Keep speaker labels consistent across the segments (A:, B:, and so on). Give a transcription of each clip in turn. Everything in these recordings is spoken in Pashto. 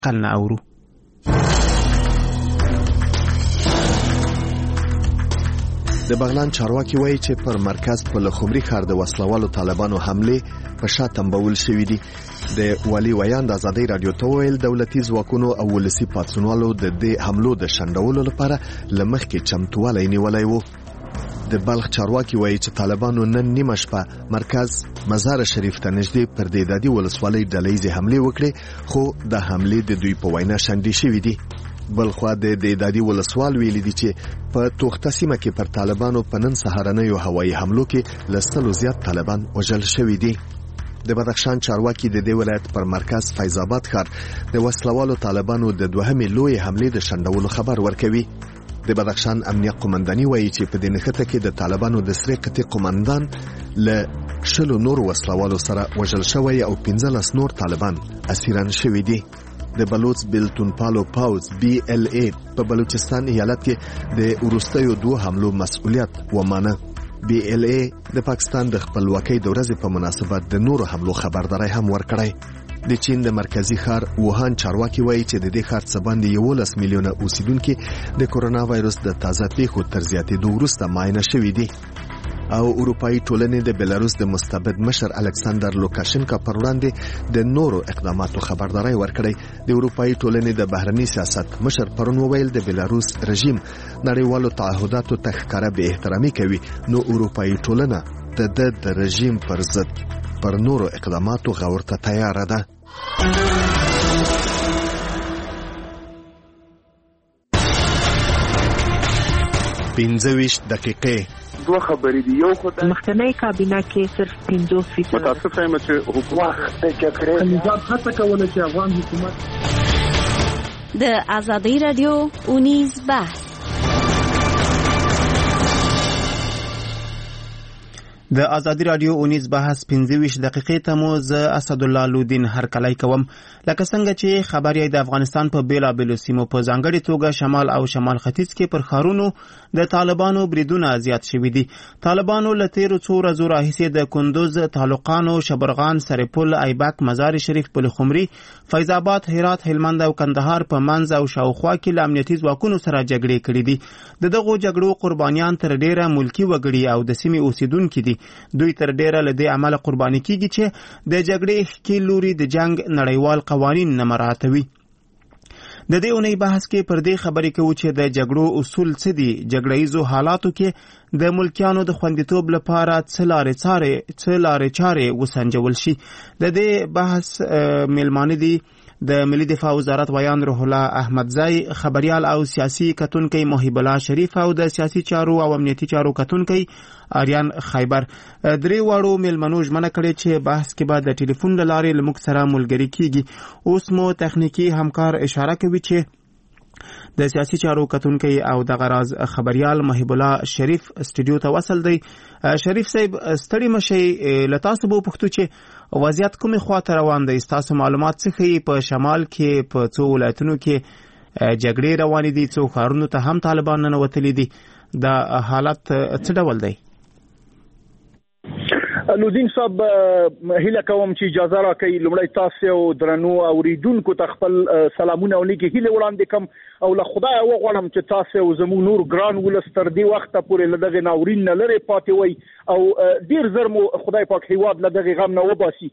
A: قلنا اورو.
B: د بغلان چارواکي وایي چې پر مرکز په لخمري ښار د وسلوالو طالبانو حمله په شا تنبول شوې دي. د والي ویان د ازادي رادیو ته ویل دولتي ځواکونو او ولسي پاتسونوالو د دې حملو د شندولو لپاره لمخکې چمتووالی نیولی وو. د بلخ چارواکي وایي چې طالبانو نن نیمه شپه مرکز مزار شریف ته نږدې پر دېدادي ولسوالۍ ډلهیزې حملې وکړې، خو د حملې د دوی په وینا شنډې شوې دي. بلخوا د دېدادي ولسوال ویلي دي چې په توخته سیمه کې پر طالبانو په نن سهارنیو هوایي حملو کې له 100 زیات طالبان وژل شوي دي. د بدخشان چارواکي د دې ولایت پر مرکز فیض آباد ښار د وسلوالو طالبانو د دوهمې لوی حملې د شنډولو خبر ورکوي. د بدخشان امنیه قومنداني وایي چې په دې نښته کې د طالبانو د سرې قطې قومندان له 20 نور وسلوالو سره وژل شوی او 15 نور طالبان اسیران شوي دي. د بلوچ بلتونپالو پاوز BLA په بلوچستان ایالت کې د وروستیو دوه حملو مسؤلیت ومانه. BLA د پاکستان د خپلواکۍ د ورځې په مناسبت د نورو حملو خبرداري هم ورکړی. د چین د مرکزی ښار ووهان چارواکي وایي چې د دې ښار څخه باندې 11 میلیونه اوسیدونکو د کورونا وایرس د تازه پیښو تر زیاتېدو وروسته معاینه شوي دي. او اروپאי ټولنې د بلاروس د مستبد مشر الکساندر لوکاشنکا پر وړاندې د نورو اقداماتو خبرداري ورکړې. د اروپאי ټولنې د بهرنی سیاست مشر پرون وویل د بلاروس رژیم نړیوالو تعهداتو ته ښکاره به احترامي کوي، نو اروپאי ټولنه د رژیم پر ضد پر نورو اقداماتو غور ته تیار ده. 15 دقیقې
C: دوه خبرې دي. یو خدای
D: مخکنی کابینه کې صرف 50%
C: متاسفه یم چې حکومت د جګړې
E: نظام هڅه کوله چې افغان حکومت
F: د ازادي رادیو اونیز بحث
A: د ازادي رادیو اونیز بحث 15 دقیقې ته مو ز اسد الله لودین هرکلی کوم. لکه څنګه چې خبري د افغانستان په بیلابېلو سیمو په ځانګړي توګه شمال او شمال ختیځ کې پر ښارونو د طالبانو بریدونه زیات شوي دي. طالبانو له تیرو څو ورځو راهیسې د کندوز، تعلقانو، شبرغان، سرپل، ایبک، مزار شریف، پلخمري، فیض آباد، هرات، هلمند او کندهار په منځ او شاوخوا کې له امنیتي ځواکونو سره جګړې کړې دي. دغه جګړو قربانیان تر ډیره ملکی وګړي او د سیمې اوسیدونکو دي. دوی تر ډیره له دې عمله قرباني کیږي چې د جګړې ښکې لوري د جنگ نړیوال قوانین نه مراعاتوي. د دې اونۍ بحث کې پر دې خبرې کوو چې د جګړو اصول څه دي، جګړه‌یزو حالاتو کې د ملکیانو د خوندیتوب لپاره څه لارې چارې وسنجول شي. د دې بحث میلمانه دي د ملي دفاع وزارت ویان روح الله احمدزی، خبريال او سیاسي کتونکي محب الله شریف او د سیاسي چارو او امنیتي چارو کتونکي آریان خیبر. درې واړو میلمنو ژمنه کړې چې بحث کې به د ټلیفون له لارې له موږ سره ملګري کیږي. اوس مو تخنیکی همکار اشاره کوي چې د سیاسي چارو کتونکي او د غراز خبريال محب الله شریف استودیو ته وصل دی. شریف صاحب ستړي مشي لتاسو بو پښتو چې وضعیت کومه خواته روان دی؟ تاسو معلومات څه خي؟ په شمال کې په څو ولایتونو کې جګړې روانې دي، څو ښارونو ته هم طالبان نه وتلي دي. دا حالت څه ډول دی؟
E: لودین صاحب هیله کوم چې اجازه راکړئ لومړی تاسو او درنو اوریدونکو ته خپل سلامونه او نیکی هیله وړاندې کوم او له خدای وغواړم چې تاسو او زموږ نور ګران ولس تر دې وخت پورې لدغه ناورین نه لري پاتې وي او ډیر زر مو خدای پاک هیواد لدغه غم نه وباسي.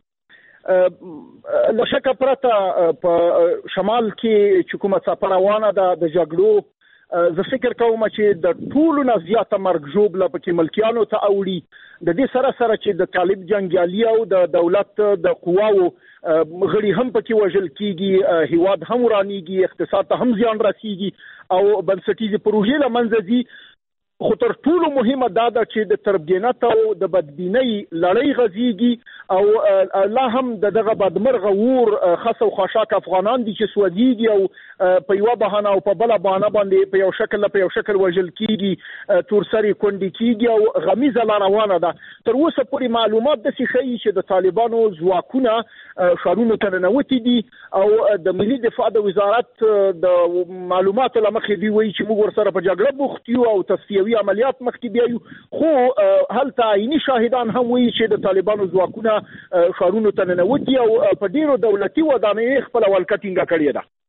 E: لشکه پرته په شمال کې چې کومه څاپه روانه ده د جګړو، زه فکر کوم چې د ټولو نه زیاته مرګ ژوبله پکې ملکیانو ته اوړي. د دې سره چې د طالب جنګیالي او د دولت د قواو غړي هم پکې وژل کیږي، هیواد هم ورانیږي، اقتصاد ته هم زیان رسیږي او بنسټیزې پروژې له منځه ځي. خو تر ټولو مهمه دا ده چې د تربګینت او د بدبینۍ لړۍ غځيږي او الله هم دغه بدمرغه ور خاص او خاشاک افغانان دي چې سوځيږي او په یو بهانه او په بل بهانه باندې په یو شکل وژل کیږي، تورسري کندي کیږي او غمیزه روانه ده. تر اوسه پورې معلومات د سیخي چې د طالبانو ځواکونه شارونو ته ننوتي دي او د ملي دفاع د وزارت د معلوماتو لمخې دی وایي چې موږ ورسره په جګړه بوخت یو او تصفیوي عملیات مخکې بیایو. خو هلته عیني شاهدان هم وایي چې د طالبانو ځواکونه شارونو ته ننوتي او په ډیرو دولتي ودانۍ خپل ولکټینګ کړی ده.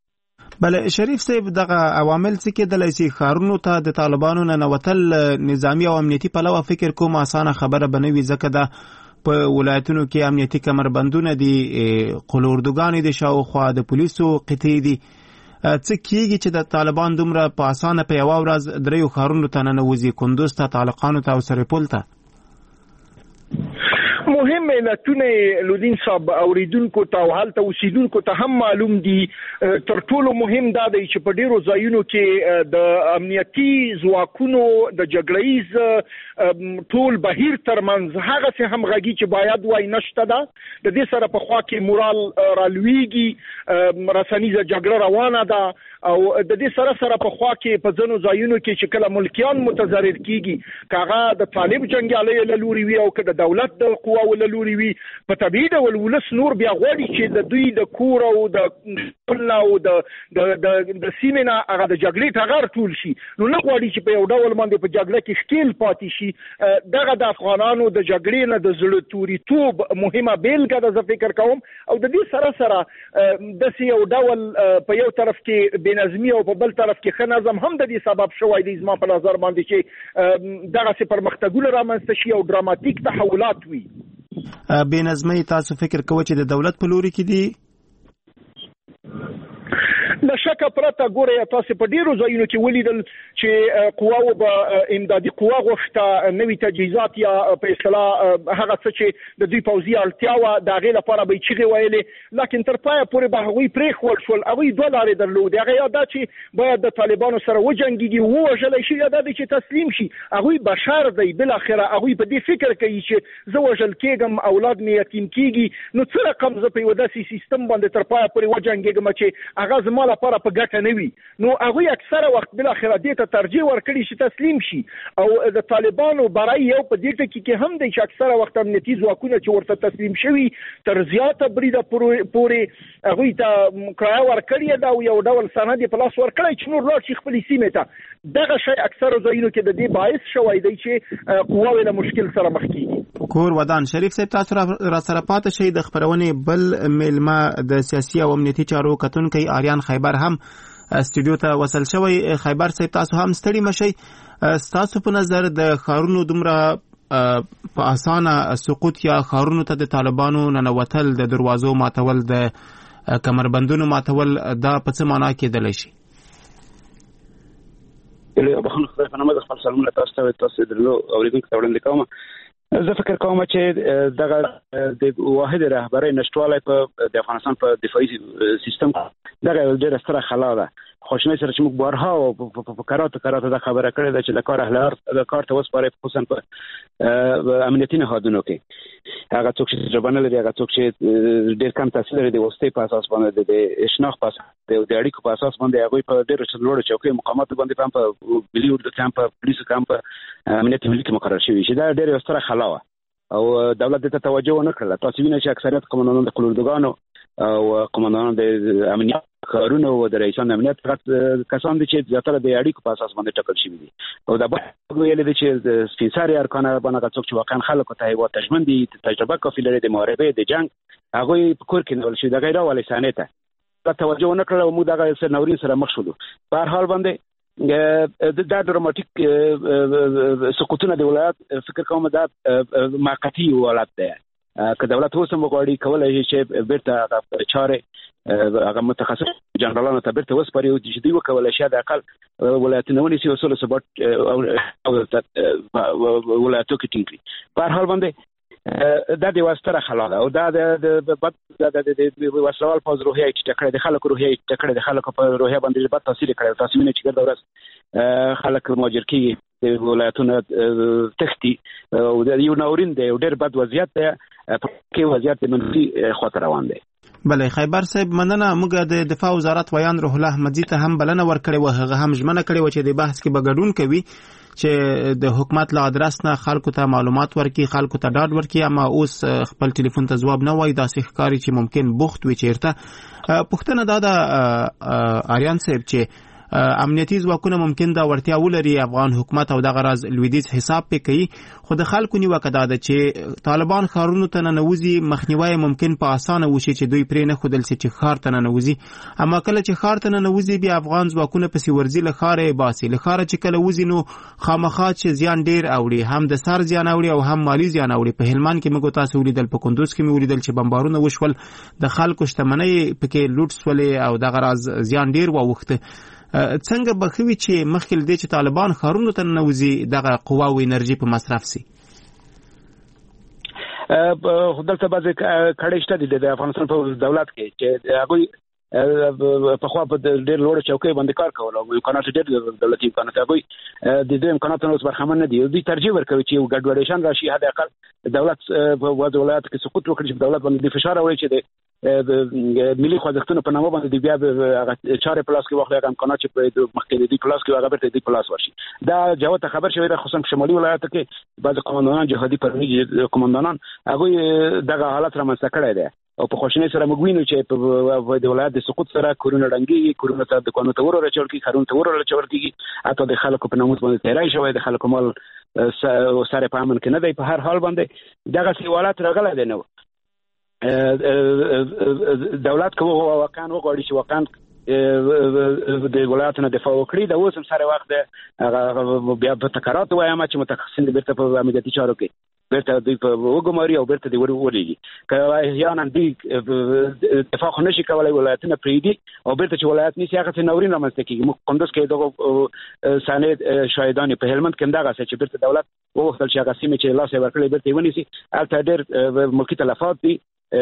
A: بله شریف صاحب دغه عوامل څه کېدلی شي ښارونو ته د طالبانو ننوتل نظامي او امنیتي پلوه فکر کوم اسانه خبره به نه وي ځکه د په ولایتونو کې امنیتي کمربندونه دي قلوردوګانې دي شاوخوا د پولیسو قطعې دي څه کېږي چې د طالبان دومره په اسانه په یوه ورځ دریو ښارونو ته ننوځي کندوز ته طالقانو ته او سرپل ته
E: مهم علتونه لودین صاحب اوریدونکو ته او هلته اوسیدونکو ته هم معلوم دي تر ټولو مهم دا دی چې په ډیرو ځایونو کې د امنیتي ځواکونو د جګړهیز ټول بهیر ترمنځ هغه څه همغږي چې باید وای نشته ده د دې سره په خوا کې مورال رالویږي رسنیزه جګړه روانه ده او د دې سره په خوا کې په ځینو ځایونو کې چې کله ملکیان متضرر کیږي کاغه د طالب جنگیالي له لوري وي او که د دولت د قواو له لوري وي په طبيعي ډول ولس نور بیا غواړي چې د دوی د کور او د او د سیمنا هغه د جګړې ټغر ټول شي نو نه غواړي چې په یو ډول باندې په جګړه کې ښکیل پاتې شي دغه د افغانانو د جګړې نه د زړه توریتوب مهمه بیلګه ده زه فکر کوم او د دې سره د یو ډول په یو طرف کې بنظمي او په بل طرف کې ښه نظم هم د دې سبب شوی دی زما په نظر باندې چې دغه څه پرمختګونه رامنځته شي او ډراماتیک تحولات وي
A: بنظمي تاسو فکر کوئ چې د دولت په لوري کې دي
E: له شکه پرته ګوره تاسو په ډیرو ځایونو کې ولیدل چې قواو به امدادي قوا غوښته نوي تجهیزات یا په اصطلاح هغه څه چې د دوی پوځي اړتیا و د هغې لپاره به یې چیغې ویلې لکن تر پایه پورې به هغوی پرېښول شول هغوی دوه لارې درلودې هغه یا دا چې باید د طالبانو سره وجنګېږي ووژلی شي یا دا دی چې تسلیم شي هغوی بشر دی بالاخره هغوی په دې فکر کوي چې زه وژل کېږم اولاد مې یتیم کېږي نو څه رقم زه په یو داسې سیستم باندې تر پایه پورې وجنګېږم چې هغه زما لپاره په ګټه نه وي نو هغوی اکثره وخت بالاخره دې ته ترجیح ورکړي چې تسلیم شي او د طالبانو برای یو په دې ټکي کې هم دی چې اکثره وخت امنیتي ځواکونه چې ورته تسلیم شوي تر زیاته بریده پورې هغوی ته کرایه ورکړې ده او یو ډول سند یې په لاس ورکړی چې نور لاړ شي خپلې سیمې ته دغه شی اکثره ځایونو کې د دې باعث شوی دی چې قواوې له مشکل سره مخ کېږي
A: کور ودان شریف صاحب تاسو را سره پاتې شئ د خپرونې بل میلمه د سیاسي او امنیتي چارو کتونکی آریان خیبر هم استودیو ته وصل شوی خیبر صاحب تاسو هم ستړي مشئ تاسو په نظر د ښارونو دومره په اسانه سقوط یا ښارونو ته د طالبانو ننوتل د دروازو ماتول د کمربندونو ماتول دا په څه معنا کېدلی شي
G: بخښنه خدای په نامه د خپل سلامونه تاسو درلو اوریدونکو ته وړاندې کوم زه فکر کوم چې دغه د واحد رهبرۍ نشټوالی په د افغانستان په دفاعي سیستم دغه یو ډېره ستره خلا ده خوشنۍ سره چې موږ بارها په کراته دا خبره کړې ده چې د کار اهل کار ته وسپارئ خصوصا په امنیتي نهادونو کې هغه څوک چې تجربه نه لري هغه څوک چې ډېر کم تحصیل لري د واسطې په اساس باندې د شناخت په اساس د اړیکو په اساس باندې هغوی په ډېرو لوړو چوکۍ مقاماتو باندې هم په ملي اردو کې هم په پولیسو کې هم په امنیتي ملي کې مقرر شوي چې دا ډېره یوه ستره خلا وه او دولت دې ته توجه ونه کړله تاسو وینئ چې اکثریت قوماندانان د قلوردوګانو او قوماندانان د امنیت کارونه او د رئیسان امنیت کسان دي چې زیاتره د اړیکو په اساس باندې ټاکل شوي دي او دا به ویل دي چې سپین سرې ارکان باندې څوک چې واقعا خلکو ته هیواد تجمن دي تجربه کافي لري د محاربې د جنگ هغوی په کور کې نیول شوي د غیر اولي صحنې ته توجه ونه کړله او موږ دغه سر نورین سره مخ شولو په هر حال باندې دا ډراماتیک سقوطونه د ولایت فکر کوم دا موقتي ولایت دی که دولت اوس هم وغواړي کولی شي چې بیرته چارې هغه متخصص جنرالانو ته بیرته وسپاري او چې دوی وکولی شي د اقل ولایتونه ونیسي او سوله ثبات ولایتو کې ټینګ کړي په هر حال باندې دا د یوه ستره خلا ده او دا د وسلوال پوځ روحیه یې ټیټه کړې د خلکو روحیه یې ټیټه کړې د خلکو په روحیه باندې بد تاثیر یې کړی تاسو وینئ چې ګرده ورځ خلک مهاجر کېږي د ولایتونه تښتي او یو ناورین دی یو ډېر بد وضعیت دی په کې وضعیت منفي خواته روان دی
A: بله خیبر صاحب مننه موږ د دفاع وزارت ویان روح الله احمدزي ته هم بلنه ورکړې وه هغه هم ژمنه کړې وه چې د بحث کې به ګډون کوي چې د حکومت له ادرس نه خلکو ته معلومات ورکړي خلکو ته ډاډ ورکړي اما اوس خپل ټلیفون ته ځواب نه وایي داسې ښکاري چې ممکن بوخت وي چیرته پوښتنه دا ده آریان صاحب چې امنیتي ځواکونه ممکن دا ورتیا ولري افغان حکومت او دغه راز لویدیځ حساب پې کوي، خو د خلکو نیوکه دا ده چې طالبان ښارونو ته ننوځي، مخنیوی ممکن په اسانه وشي چې دوی پرې نه ښودل سي چې ښار ته ننوځي، اما کله چې ښار ته ننوځي بیا افغان ځواکونه پسې ورځي، له ښاره یې باسي. له ښاره چې کله وځي نو خامخا چې زیان ډېر اوړي، هم د سر زیان اوړي او هم مالي زیان اوړي. په هلمند کې موږ تاسو ولیدل، په کندوز کې مې ولیدل چې بمبارونه وشول، د خلکو شتمنۍ پکې لوټ سولې او دغه راز زیان ډېر واوښته. څنګه به ښه وي چې مخکې له دې چې طالبان ښارونو ته ننوځي دغه قوا او انرژي په مصرف سي؟
G: دلته بعضې کړۍ شته دي د افغانستان په دولت کې چې هغوی پخوا په ډېر لوړه چوکۍ باندې کار کول او امکانات ډېر دولتي امکانات، هغوی د دې امکاناتو نه اوس برخمن نه دي. دوی ترجیح ورکوي چې یو ګډوډېشن راشي، حد اقل دولت په بعضو ولایاتو کې سقوط وکړي چې دولت باندې فشار راوړي چې د ملي خوځښتونو په نامه باندې بیا هغه چارې په لاس کې واخلي، هغه امکانات چې په مخکې د دوی په لاس کې هغه بیرته د دوی په لاس ورشي. دا جوته خبر شوی ده، خصوصا په شمالي ولایاتو کې بعضې قوماندانان، جهادي پروني قوماندانان، هغوی دغه حالت رامنځته کړی دی او په خواشینۍ سره موږ وینو چې په د ولایت د سقوط سره کورونه ړنګېږي، کورونه ته دکانونو ته ور اچول کېږي، ښارونو ته ور اچول کېږي، حتی د خلکو په ناموس باندې تیری شوی، د خلکو مال سره په امن کې نه دی. په هر حال باندې دغسې حالت راغلی دی. نو دولت که واقعا وغواړي چې واقعا د ولایاتو نه دفاع وکړي، د اوس هم سره وخت دی بیا په تکرات وایم چې متخصصین بیرته په امنیتي چارو کې بیرته دوی په وګماري او بیرته دوی ورولېږي. که احیانا دوی دفاع خو نشي کولی، ولایتونه پرېږدي او بیرته چې ولایت نیسي هغسې ناورین رامنځته کېږي. موږ کندوز کې دغه صحنې شاهدان، په هلمند کې هم دغسې چې بیرته دولت وغوښتل چې هغه سیمې چې لاس یې ورکړی بیرته یې ونیسي. هلته ډېر ملکي تلفات دي،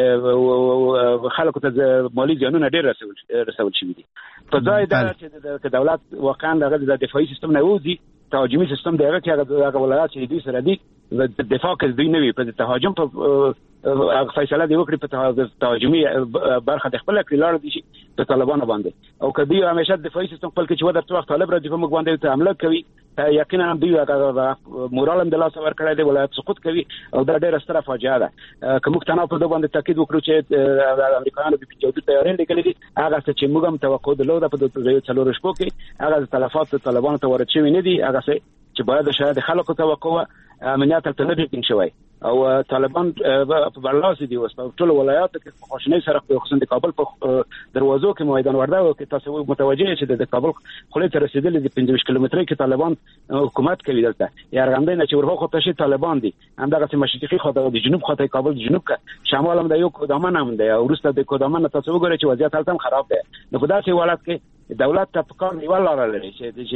G: خلکو ته مالي زیانونه ډېر رسول شوي دي. په ځای دا چې دولت واقعا د دفاعي سیستم نه ووځي، تهاجمي سیستم د هغه کې هغه ولایات چې دوی سره دي دفاع کې دوی نه وي، په تهاجم په فیصله دی وکړي، په تهاجمي برخه د خپل کړي لاړ دي شي په طالبانو باندې. او که دوی همیشه دفاعي سیستم خپل کې چې ودرته وخت طالب راځي په موږ باندې ته حمله کوي، یقینا هم دوی مورال هم د لاسه ورکړی دی، ولایت سقوط کوي او دا ډېره ستره فاجعه ده. که موږ تنها په دې باندې تاکید وکړو چې امریکایانو B-52 طیارې لېږلې دي، هغه څه چې موږ هم توقع درلوده په 4 شپو کې، هغه تلفات طالبانو ته وارد شوي نه دي، هغه څه چې باید شاید خلکو توقع امنیت هلته نه دی ټینګ شوی. او طالبان په برلاسي دي اوس په ټولو ولایاتو کې په خواشینۍ سره، خصوصا د کابل په دروازو کې میدان وردګو کې تاسو متوجه چې د کابل خولې ته رسېدلي دي 25 کیلومترۍ کې طالبان حکومت کوي. دلته یارغندۍ نه چې ورخوا ته شي طالبان دي، همدغسې مشرقي خواته د جنوب خواته کابل د جنوب کا شمال هم د یو کودامن هم دی، او وروسته د کودامن تاسو وګورئ چې وضعیت هلته هم خراب دی. نو په داسې حالت کې دولت ته پکار نیول لاره لري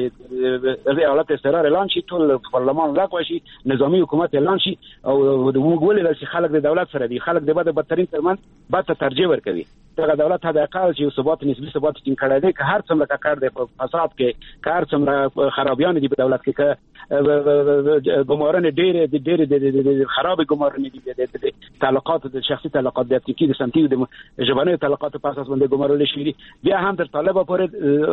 G: چې حالت استقرار اعلان شي، ټول پارلمان لغوه شي، نظامی حکومت اعلان شي. او موږ ولیدل چې خلک د دولت سره دي، خلک د بدترین ترمن بد ته ترجیح ورکوي. دغه دولت حد اقل چې ثبات نسبي ثبات ټینګ کړی دی، که هر څومره کار دی په فساد کې، که هر څومره خرابیان دي په دولت کې، که ګمارنې ډېرې خرابې ګمارنې دي، تعلقات د شخصي تعلقات د اپتیکي د سمتي د ژبنیو تعلقاتو په اساس باندې ګمارل شوي دي، بیا هم تر طالبه پورې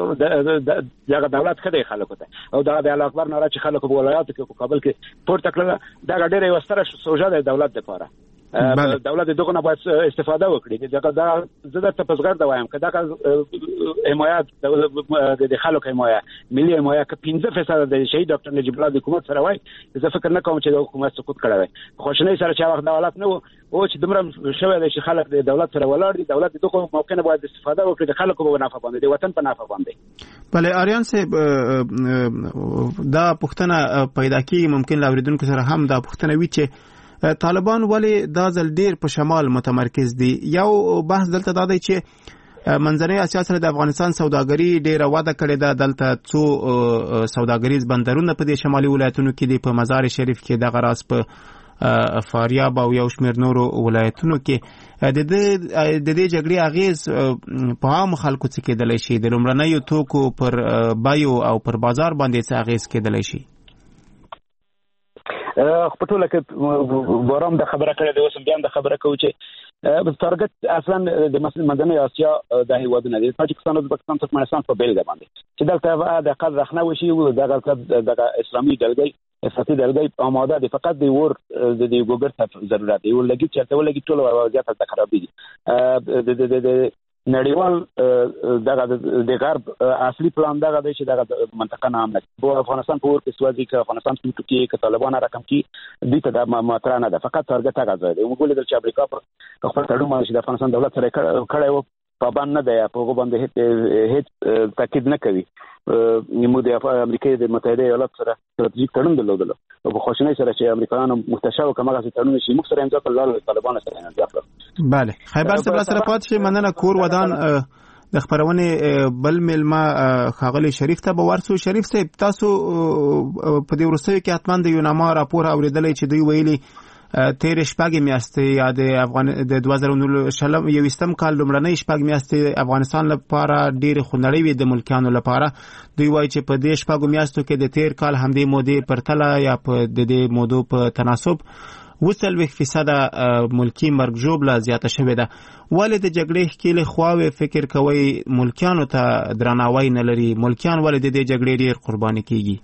G: دغه دولت ښه دی خلکو ته. او دغه د الله اکبر ناره چې خلکو په ولایاتو کې په کابل کې پورته کړله، دغه ډېره یوه ستره سوژه ده دولت دپاره. دولت دغه نه باید استفاده وکړي. دا زه درته په زغرده وایم که دغه حمایت د خلکو حمایه، ملي حمایه که 15% د شهید ډاکټر نجیب الله د حکومت سره وای، زه فکر نه کوم چې د حکومت سقوط کړی وای. خواشینۍ سره چې وخت د حالت نه و او چې دومره شوی دی چې خلک د دولت سره ولاړ دي، دولت دغه موقع نه باید استفاده وکړي د خلکو په نفع باندې، د وطن په نفع باندې.
A: بله آریان صاحب، دا پوښتنه پیدا کېږي، ممکن له اورېدونکو سره هم دا پوښتنه وي چې طالبان ولې دا ځل ډېر په شمال متمرکز دي؟ یو بحث دلته دا دی چې منځنۍ اسیا سره د افغانستان سوداګري ډېره وده کړې ده. دلته څو سوداګریز بندرونه په دې شمالي ولایتونو کې دي، په مزار شریف کې، دغه راز په فاریاب او یو شمېر نورو ولایتونو کې. د دې جګړې اغېز په عامو خلکو څه کېدلی شي؟ د لومړنیو توکو پر بیو او پر بازار باندې څه اغېز کېدلی شي؟
G: په ټوله کې بارام د خبره کړې ده، اوس بیا هم د خبره کوو چې تارګت اصلا د منځنۍ اسیا د هیوادونه دي، تاجکستان، ازبکستان، ترکمنستان په بیلګه باندې چې دلته د قد رخنه وشي او دغه اسلامي ډلګۍ احساسي ډلګۍ آماده دي، فقط د ور د ګوبر ته ضرورت دی. ولګي چې ټول وضعیت ته خراب دي. نړیوال د غرب اصلي پلان دغه دی چې دغه منطقه نام نه په افغانستان په ور کې سوځي چې افغانستان کې ک طالبان رقم کې دي ته د ماتره نه ده فقط تارګت هغه ځای دی موږ ولې چې امریکا پر خپل تړون باندې د افغانستان دولت سره کړی و پابند نه دی په هغه باندې هیڅ تاکید نه کوي موږ د امریکا د متحده ایالات سره ستراتیژیک تړون درلودل او په خوشنۍ سره چې امریکایانو متشابه کومه تړون شي موږ سره امضا کړل طالبان سره امضا کړل.
A: بله خیبر سره پات شي مننه کور ودان د خبرونه بل ملما خاغلی شریف ته بورسو شریف صاحب تاسو په دې ورسوي کې حتمان د یوناما راپور اوریدلې چې دوی ویلي تیر شپږ میاشتې یا د 2019 کال لومړنۍ شپږ میاشتې افغانستان لپاره ډېر خونړۍ وي د ملکیانو لپاره دوی وایي چې په دې شپږ میاشتو کې د تیر کال همدې مودې پرتله یا په دې مودو په تناسب 40% ملکی مرګ ژوبله زیاته شوې ده ولې د جګړې ښکېلې خواوې فکر کوي ملکیانو ته درناوی نه لري ملکیان ولې د دې جګړې ډېر قرباني کیږي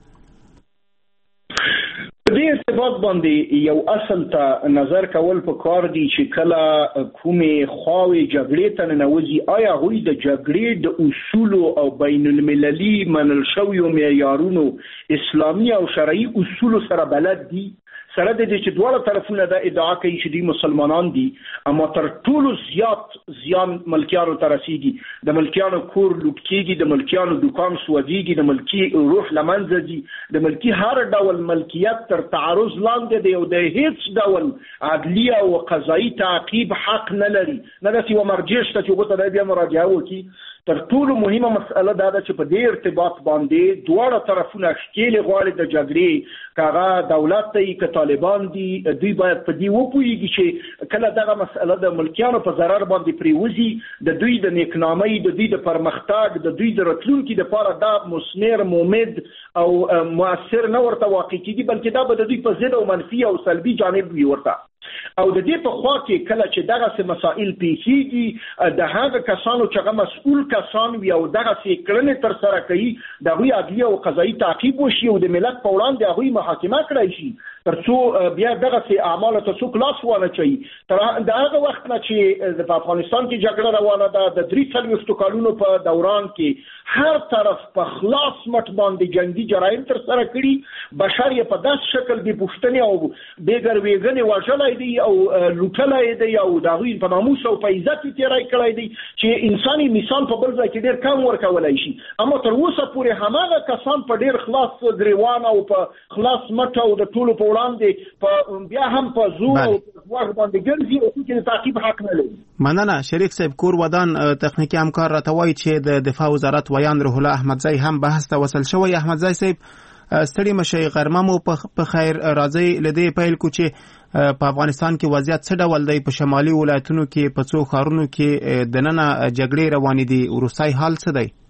E: دې ارتباط باندې یو اصل ته نظر کول په کار دی چې کله کومې خواوې جګړې ته ننوځي آیا هغوی د جګړې د اصولو او بین المللي منل شویو معیارونو اسلامي او شرعي اصولو سره بلد دي سره د دې چې دواړه طرفونه دا ادعا کوي چې دوی مسلمانان دي اما تر ټولو زیات زیان ملکیانو ته رسیږي د ملکیانو کور لوټ کیږي د ملکیانو دکان سوځيږي د ملکی روح لمنځه ځي د ملکی هر ډول ملکیت تر تعرض لاندې دی او د هیڅ ډول عدلیه او قضایي تعقیب حق نه لري نه داسې و مرجع شته چې وګورئ بیا مراجعه وکړي تر ټولو مهمه مسأله دا ده چې په دې ارتباط باندې دواړه طرفونه ښکېلې غواړي د جګړې کاغه دولت ته که طالبان دي دوی باید په دې وپوهیږي چې کله دغه مسأله د ملکیانو په ضرر باندې پریوزي د دوی د نیکنامۍ د دوی د پرمختګ د دوی د راتلونکي لپاره دا مثمر مومد او مؤثر نه ورته واقع کیږي بلکې دا به د دوی په ضد او منفي او سلبي جانب وي ورته او د دې په خوا کې کله چې دغه مسائل پیښیږي د هغه کسانو چې هغه مسؤل کسان وي او دغه کړنې تر سره کوي د هغوی عدلیه او قضایي تعقیب وشي او د ملت په وړاندې هغوی محاکمه کړی شي ترڅو بیا دغه اعمال ته څوک لاس ونه چي تر هغه وخت نه چې د افغانستان کې جګړه روانه ده د 43 کالونو په دوران کې هر طرف په خلاص مټ باندې جنگي جرایم تر سره کړي بشر یې په داس شکل دی پښتني او بیګر ویګنې واژلای دی او لوټلای دی او دغوی په ناموس او په عزت تیرای کړی دی چې انساني مثال په بل ځای کې ډیر کم ورکولای شي اما تر اوسه پورې هماغه کسان په ډیر خلاص گریوان او په خلاص مټ او د ټولو په وړاندې په بیا هم په زور او واغ باندې ګرځي او چې تعقیب حق نه لري.
A: مننه شریف صاحب کور ودان تخنیکی همکار راته وایي چې د دفاع وزارت ویان روح الله احمدزی هم بحث ته وصل شوی. احمدزی صاحب ستړي مشي غرمه مو په خیر راځي لدی پیل کو چې په افغانستان کې وضعیت څه ډول دی په شمالي ولایتونو کې په څو ښارونو کې د نن جګړې روانې دي ورسای حال څه دی؟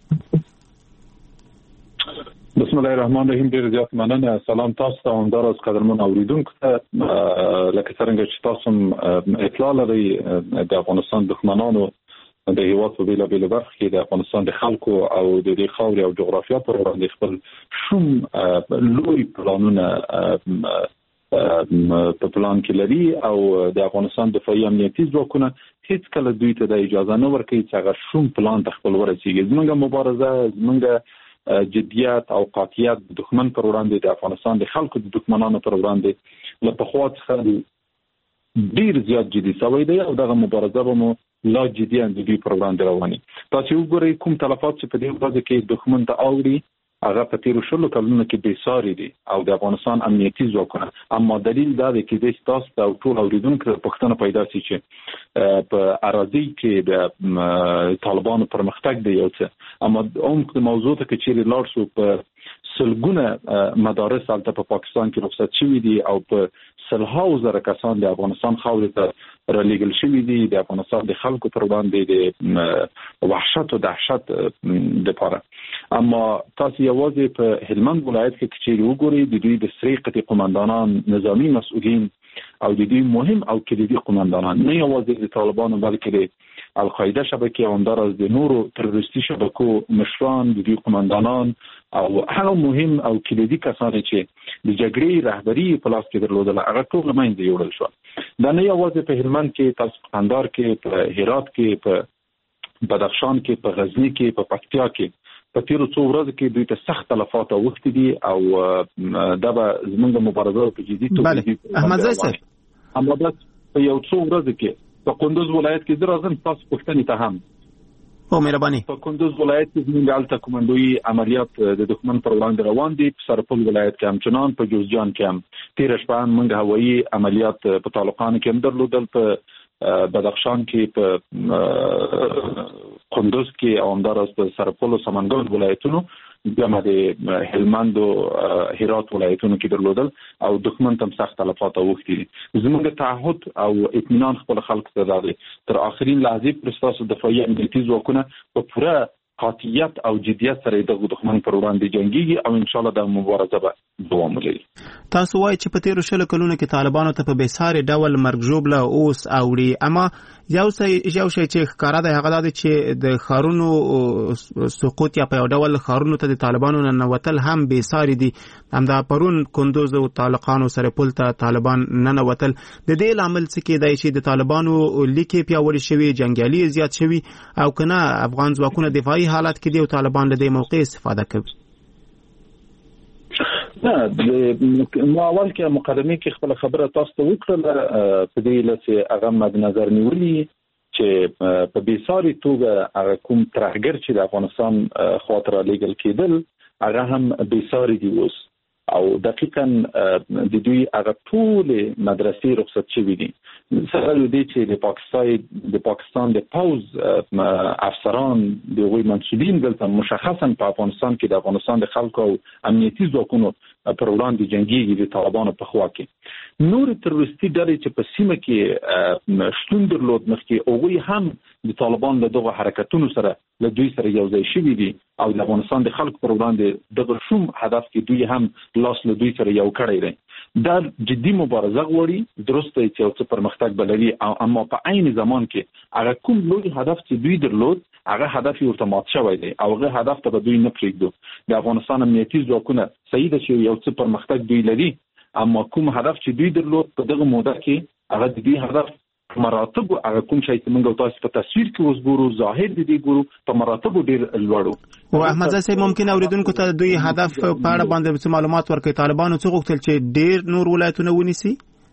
H: بسم الله الرحمن الرحیم. ډیر زیات مننه. سلام تاسو ته هم دراز قدرمن اوریدونکو ته لکه څنګه چې تاسو اطلاع لرئ د افغانستان دښمنانو د هیواد په بیلابیلو برخو کې د افغانستان د خلکو او د دې خاورې او جغرافیا پر وړاندې خپل شوم لوی پلانونه په پلان کې لري او د افغانستان دفاعي امنیتي ځواکونه هیڅ کله دوی ته د اجازه نه ورکوي چې هغه شوم پلان ته خپل ورسیږي. زموږ مبارزه زموږ جدیت او قاطعیت د دښمن پر وړاندې د افغانستان د خلکو د دښمنانو پر وړاندې له پخوا څخه ډیر زیات جدي شوی دی او دغه مبارزه به مو لا جدي اندوی پر وړاندې رواني. تاسو وګورئ کوم تلفات چې په دې ورځ کې دښمن ته اوري هغه په تیرو شلو کلونو کې بېساري دي او د افغانستان امنیتي ځواکونه اما دلیل دا دی چې د تاسو او ټول اوریدونکو پوښتنه پیدا شي چې په اراضي کې د طالبانو پرمختګ دی یو څه اما عمق موضوع ته کې چیرې لاړ شو په سلګونه مدارس البته په پاکستان کې رخصت شوي دي او په سلهاو زره کسان د افغانستان خاورې ته رالیږل شوي دي د افغانستان د خلکو پر وړاندې د وحشت او دهشت لپاره. اما تاسو یوازې په هلمند ولایت کې چې وګورئ د دوی د سری قطعي قومندانان نظامی مسؤلین او د دوی مهم او کلیدي قومندانان نه یوازې د طالبانو بلکې د القاعده شبکې او همداراز د نورو تروریستي شبکو مشران د دوی قومندانان او هغه مهم او کلیدي کسان چې د جګړې رهبری په لاس کې درلودل هغه ټول منځ یوړل شو. دا نه یوازې په هلمند کې تاسو قندار کې په هرات کې په بدخشان کې، په غزنی کې، په پکتیا کې په تیرو څو ورځو کې دوی ته سخت تلفات اوښتي دي او دا به زموږ مبارزه په جدي توګه
A: دي. احمد زئی صاحب
H: اما دا په یو څو ورځو کې په کندوز ولایت کې درازم تاسو پښتني ته هم
A: او مهرباني
H: په کندوز ولایت کې زموږ الته کومندوي عملیات د دښمن پر وړاندې روان دي. په سرپل ولایت کې هم چنان په جوزجان کې هم تیر شپه موږ هوایي عملیات په طالقان کې هم درلودل، په بدخشان کې، په کندوز کې او همدارس په سرپل او سمنګان ولایتونو بیا د هلمند او هرات ولایتونو کې درلودل او دښمن تم سخت تلفات اوښتي دي. زموږ تعهد او اطمینان خپل خلک ته دی تر اخرین لحظې پر اساس دفاعي امنیتي ځواکونه په پوره قاطعیت او جدیت سره د دښمن پر وړاندې جنگيږي او ان شاء الله د مبارزه به دوام ولري.
A: تاسو وایي چې په تیرو 20 کلونو کې طالبانو ته په بیساري ډول مرګ ژوبله اوس اوړي، اما یو شی چې ښکارا دی هغه دی چې د خارونو سقوط یا په یو ډول خارونو ته د طالبانو ننوتل هم بیساري دي. همدا پرون کندوز او طالقانو سره پول ته طالبان ننوتل. د دې لامل څه کې دی چې د طالبانو لیکي پیاوړي شوی، جنگیالي زیات شوی او کنه افغان ځواکونه دفاعي حالت کې دي او طالبان له دې موقع استفاده کوي؟
H: نه، نو اول کې مقدمه کې خپل خبره تاسو ته وکړه په دې لته هغه مد نظر نیولې چې په بیساري توګه هغه کوم ترهګر چې د افغانستان خاطر لیګل کېدل هغه هم بیساري دي اوس او دقیقاً د دوی هغه ټول مدرسې رخصت شوي دي. سره دې چې د پاکستان د پوز افسران د غوي منسوبین دلته مشخصاً په افغانستان کې د افغانستان د خلکو او امنیتي ځواکونو پر وړاندې جنگيږي د طالبانو په خوا کې. نور تروریستي ډلې چې په سیمه کې شتون درلود مخکې اوغوی هم د طالبان له دغه حرکتونو سره له دوی سره یو ځای شوي دي او د افغانستان د خلکو پر وړاندې دغه شوم هدف کې دوی هم لاس له دوی سره یو کړی دی. دا جدي مبارزه غواړي، درسته چې یو څه پرمختګ بلري، اما په عین زمان کې هغه کوم لوی هدف چې دوی درلود هغه هدف یې ورته مات شوی دی او هغه هدف ته دوی نه پرېږدو. د افغانستان امنیتي ځواکونه صحیح ده چې یو څه پرمختګ دوی لري، اما کوم هدف چې دوی درلود په دغه موده کې هغه د دوی هدف مراتب هغه کوم شي چې موږ تاسو په تصویر کې اوس ګورو، ظاهر دي ګورو، په مراتب ډیر لوړو.
A: او احمد زئی ممکن اوریدونکو ته دوی هدف په اړه باندې معلومات ورکړي. طالبانو څه غوښتل چې ډیر نور ولایتونه ونیسي؟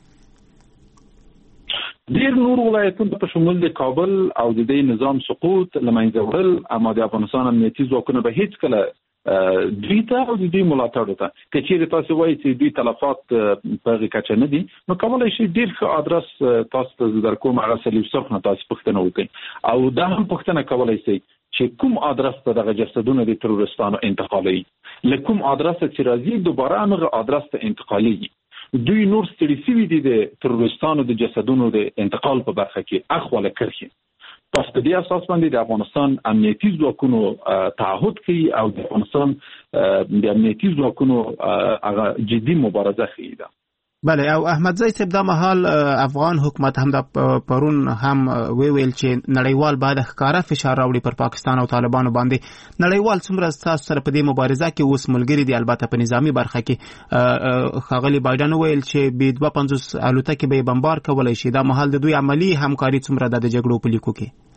H: ډیر نور ولایتونه په شمول د کابل او د دې نظام سقوط لمنځه وړل، اما د افغانستان امنیتي ځواکونه به هیڅ کله دوی ته او دوی ملاتړ ته کچېره تاسو وایي چې دوی تلفات په کچه نه دي، نو کولای شي ډیر ښه ادرس تاسو ته درکوم هغه سلیف صرف نه تاسو پښتنه وکړي او دا هم پښتنه کولای شي چې کوم ادرس ته دغه جسدونه د تروریستانو انتقالي لکوم ادرس چې راځي دوباره هغه ادرس ته انتقالي. دوی نور ستړي شوي دي د تروریستانو د جسدونو د انتقال په برخه کې اخواله کړی. تاسو په دې اساس باندې د افغانستان امنیتي ځواکونو تعهد کوي او د افغانستان د امنیتي ځواکونو هغه جدي مبارزه کوي.
A: بله، او احمد زئی صاحب دا مهال افغان حکومت هم د پرون هم ویل چې نړیوال باید ښکارا فشار راوړي پر پاکستان او طالبانو باندې. نړیوال څومره تاسو سره په دې مبارزه کې اوس ملګری دي؟ البته په نظامی برخه کې ښاغلي بایدن ویل چې به 250 الوتکې به بمبار کولای شي. دا مهال د دوی عملی همکاري څومره د جګړو په لیکو کې؟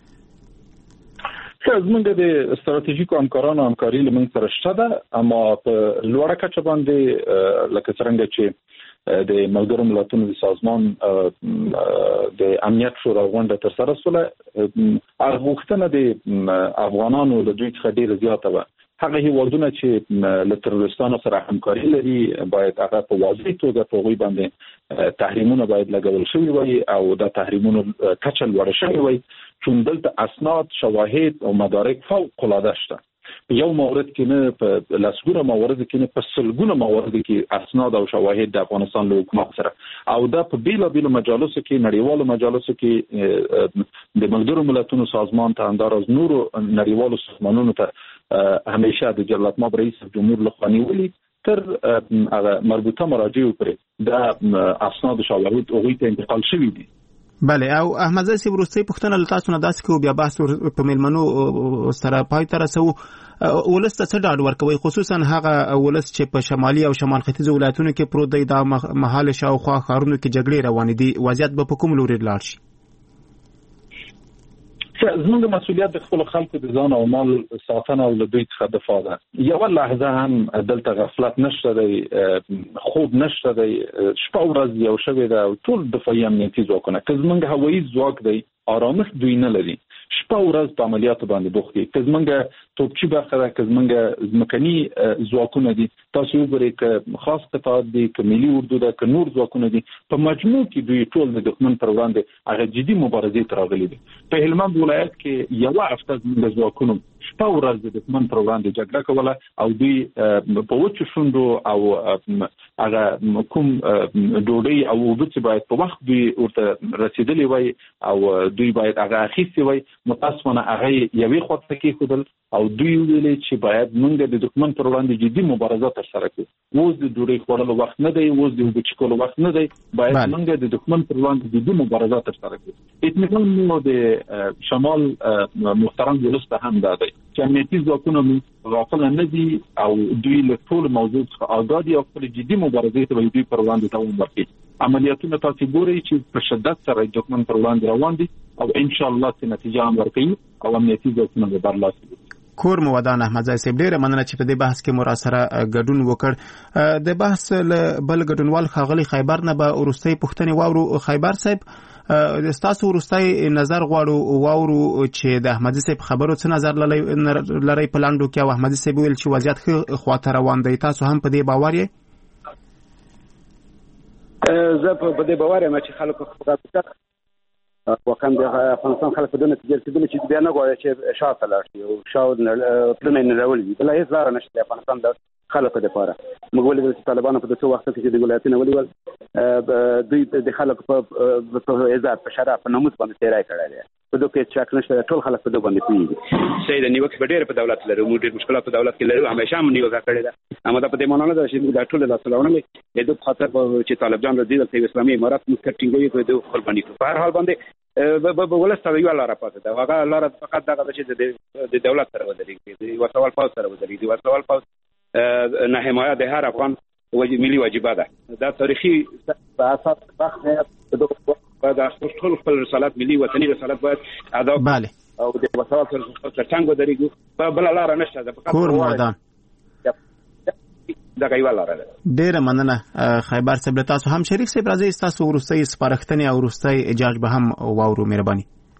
H: زمونږ د ستراتیژیکو همکاري لمن سره شته ده، اما په لوړه کچه باندې لکه څنګه چې د ملګرو ملتونو د سازمان د امنیت شورا غونډه تر سره سوله، هغه غوښتنه د افغانانو له دوی څخه ډیره زیاته وه. هغه هیوادونه چې له تروریستانو سره همکاري لري باید هغه په واضح توګه په هغوی باندې تحریمونه باید لګول شوي وي او دا تحریمونو کچه لوړه شوې وي، چون دلته اسناد، شواهد او مدارک فوق العاده شته. یو مورد کې نه په لسګونه موارد کې نه په سلګونه موارد کې اسناد او شواهد د افغانستان له حکومت سره او دا په بیلابیلو مجالسو کې، نړیوالو مجالسو کې د ملګرو ملتونو سازمان ته انداز نورو نړیوالو سازمانونو ته همیشه د جلالت ماب رئیس جمهور لخوا نیولي تر هغه مربوطه مراجع وکړي دا اسناد او شواهد هغوی ته انتقال شوي دي.
A: بله، او احمد زئی صاحب وروستۍ پوښتنه له تاسو نه داسې کوو، بیا بحث په میلمنو سره پای ته رسوو. ولس ته څه ډاډ ورکوي، خصوصا هغه ولس چې په شمالي او شمال ختیځو ولایتونو کې پروت دی؟ دا مهال شاوخوا ښارونو کې جګړې روانې دي، وضعیت به په کوم لوري لاړ شي؟
H: زموږ مسؤلیت د خپل خلکو د ځان او مال ساتنه او له دوی څخه دفاع ده. یو لحظه هم دلته غفلت نشته دی، خوب نشته دی، شپه ورځ یو شوې ده او ټول دفاعي امنیتي ځواکونه که زموږ هوایي ځواک دی آرامش دوی نه لري، شپه ورځ په عملیاتو باندې بوخت دي. که زموږ توپچي برخه ده، که زموږ ځمکني ځواکونه دي، تاسو وګورئ که خاص قطاعات دي، که ملي اردو ده، که نور ځواکونه دي، په مجموع کې دوی ټول د دښمن پر وړاندې هغه جدي مبارزې ته راغلي دي. په هلمند ولایت کې یوه هفته زموږ ځواکونو شپه ورځ د دښمن پر وړاندې جګړه کوله او دوی په وچو شونډو او هغه کوم ډوډۍ او اوبه چې باید په وخت دوی ورته رسیدلي وای او دوی باید هغه اخیستي وای، متاسفانه هغه یوې خواته کېښودل او دوی ویلې چې باید موږ د دښمن پر وړاندې جدي مبارزه ترسره کړو. اوس د ډوډۍ خوړلو وخت نه دی، اوس د اوبه څښلو وخت نه دی، باید موږ د دښمن پر وړاندې جدي مبارزه ترسره کړو. اطمینان مو د شمال محترم ولس ته هم دا دی چې امنیتي ځواکونه غافل نه دي او دوی له ټول موضوع څخه آگاه دي او خپل جدي مبارزې ته دوی پر وړاندې دوام ورکوي. عملیاتونه تاسو ګورئ چې په شدت سره دښمن پر وړاندې روان دي او ان شاء الله چې نتیجه هم ورکوي او امنیتي ځواکونه به برلاسي وي.
A: کور مو ودان احمدزی صاحب، ډیره مننه چې په دې بحث کې مو راسره ګډون وکړ. د بحث بل ګډونوال ښاغلي خیبر نه به وروستۍ پوښتنې واورو. خیبر صاحب، ستاسو وروستی نظر غواړو واورو چې د احمدزي صاحب خبرو څه نظر لرئ په لاندو کې، او احمدزي صاحب ویل چې وضعیت ښه خواته روان دی، تاسو هم په دې باور یې؟
G: زه په دې باور یم چې خلکو خبرات واقعا د افغانستان خلک په دې نتیجه رسېدلي چې بیا نه غواړي چې شاته لاړ شي او شاته پلونه یې نه راولي. بله هېڅ لاره نشته د افغانستان د خلکو دپاره. موږ ولیدل چې طالبانو په دې څو وختو کې چې د ولایتونه ونیول، دوی د خلکو په عزت، په شرف، په ناموس باندې تېری کړی دی. په دې کې شک نشته، ټول خلک په دې باندې پوهېږي. صحیح ده، نیوکې په ډېر په دولت لرو، موږ ډېر مشکلات په دولت کې لرو، همیشه هم نیوکه کړې ده، اما دا په دې معنا نه ده چې موږ دا ټول لاسته راوړلې د دې خاطر چې طالب جان راځي د اسلامي امارات موږ ټینګوي کوي د خپل باندې په هر حال باندې به ولسته یو لاره پاتې ده. هغه لاره فقط دغه چې د دولت سره ودرېږي، د وسوال پاس سره ودرېږي. د وسوال پاس نه حمایه د هر افغان ملي واجبه ده. دا تاریخي په اساس وخت نه د خپل رسالت، ملي وطني رسالت باید ادا
A: بله
G: او د وسوال سره ترڅنګ ودرېږو. په بل لاره نشته ده، فقط
A: کور مردان
G: دغه یو لاره ده.
A: ډیره مننه خیبر صاحب. تاسو هم شریک صاحب راځي، تاسو وروستۍ سپارښتنې او وروستۍ اجازه به هم واورو، مهرباني.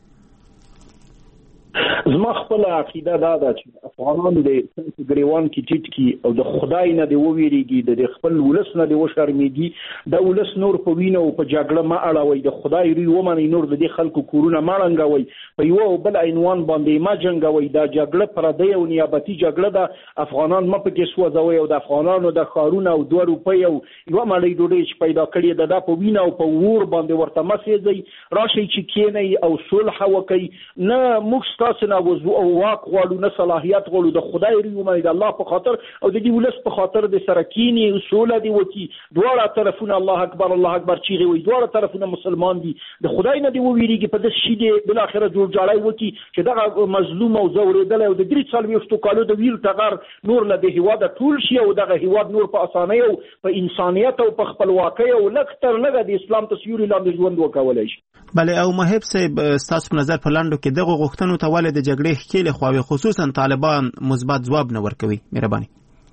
E: زما خپل عقیده دا ده چې افغانان د ګریوان کې ټیټ کی او د خدای نه دی وویریږي، د خپل ولس نه دی وشرمېږي. د ولس نور په وینه او په جګړه ما اړوي، د خدای ری ومني، نور د خلکو کورونه ما رنګوي، په یو او بل عنوان باندې ما جنګوي. دا جګړه پردی او نیابتي جګړه ده. افغانان ما پکې سوځوي او د افغانانو د خارونه او 2 روپۍ او یو مړی ډوډۍ چې پیدا کړی ده په وینه او په ور باندې ورته مسېږي. راشي چې کینی او صلح وکړي. نه موږ تاسو نه او واک غواړو، نه صلاحیت غواړو، د خدای ری ومني، د الله په خاطر او د دې ولس په خاطر د سرکینی اصول دي وکي. دواړه طرفونه الله اکبر الله اکبر چیغي وي، دواړه طرفونه مسلمان دي، د خدای نه دی وویریږي. په دې شي دی بل اخره جوړ جاړای وکي چې دغه مظلوم او زوریدل او د 3 څلويختو کالو د ویل تغیر نور له د هیواد ټول شي او دغه هیواد نور په اسانۍ او په انسانيت او په خپلواکۍ او لکتر لګه د اسلام تصویر لاندې ژوند وکولای شي.
A: بله، او محب صاحب ستاسو په نظر په لاندو کې دغه غوښتنو ته ولې د جګړې ښکېلې خواوې خصوصا طالبان مثبت ځواب نه ورکوي؟ مهرباني.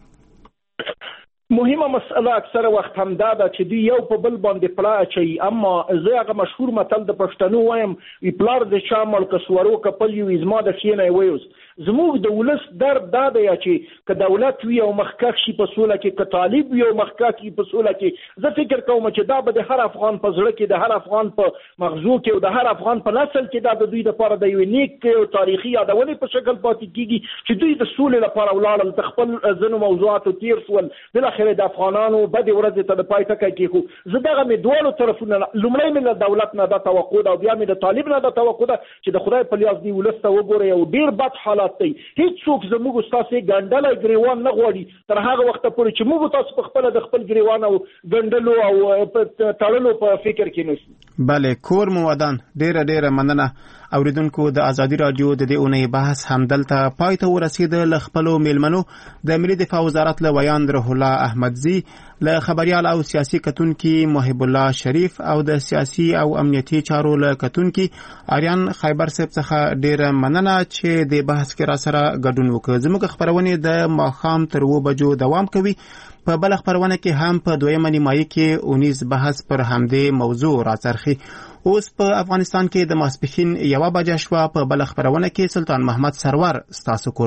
E: مهمه مسأله اکثره وخت هم دا ده چې دوی یو په بل باندې پلا اچوي. اما زه هغه مشهور متل د پښتنو وایم، پلار د چا مړ کسورو کپل یو زما د خینه ویوس. زموږ د ولس درد دا دی چې که دولت وي او مخکښ شي په سوله کې، که طالب وي او مخکښ شي په سوله کې، زه فکر کوم چې دا به د هر افغان په زړه کې، د هر افغان په مغزو کې او د هر افغان په نسل کې دا د دوی لپاره د یو نیک او تاریخي یادونې په شکل پاتې کیږي چې دوی د سولې لپاره ولاړل، د خپل ځینو موضوعاتو تیر شول، بالاخره د افغانانو بدې ورځې ته د پای ټکی کېښو. زه دغه مې دواړو طرفونه، لومړی مې له دولت نه دا توقع ده او بیا مې د طالب نه دا توقع ده چې د خدای په لیاز دی ولس ته وګورئ او ډېر بد حالات دی. هیڅوک زموږ ستاسو ګنډلای ګریوان نه غواړي تر هغه وخت پورې چې موږ تاسو په خپل د خپل ګریوان او ګنډلو او تړلو په فکر کې نشو.
A: بله کور مو ودان ډیره مننه اوریدونکو د ازادي رادیو د دې اونۍ بحث همدلته پای ته ورسید. له خپلو میلمنو د ملي دفاع وزارت له ویاند روح الله احمدزي، له خبريال او سیاسي کتونکي محب الله شریف او د سیاسي او امنیتي چارو له کتونکي آریان خیبر صاحب څخه ډیره مننه چې د بحث کې را سره ګډون وکړ. زموږ خبرونه د ماښام تر 2 بجو دوام کوي. په بل خبرونه کې هم په دویمه نیمایي کې اونیز بحث پر همدې موضوع راڅرخي. اوس په افغانستان کې د ماسپښین 1 بجه شوه. په بل خبرونه کې سلطان محمد سرور ستاسو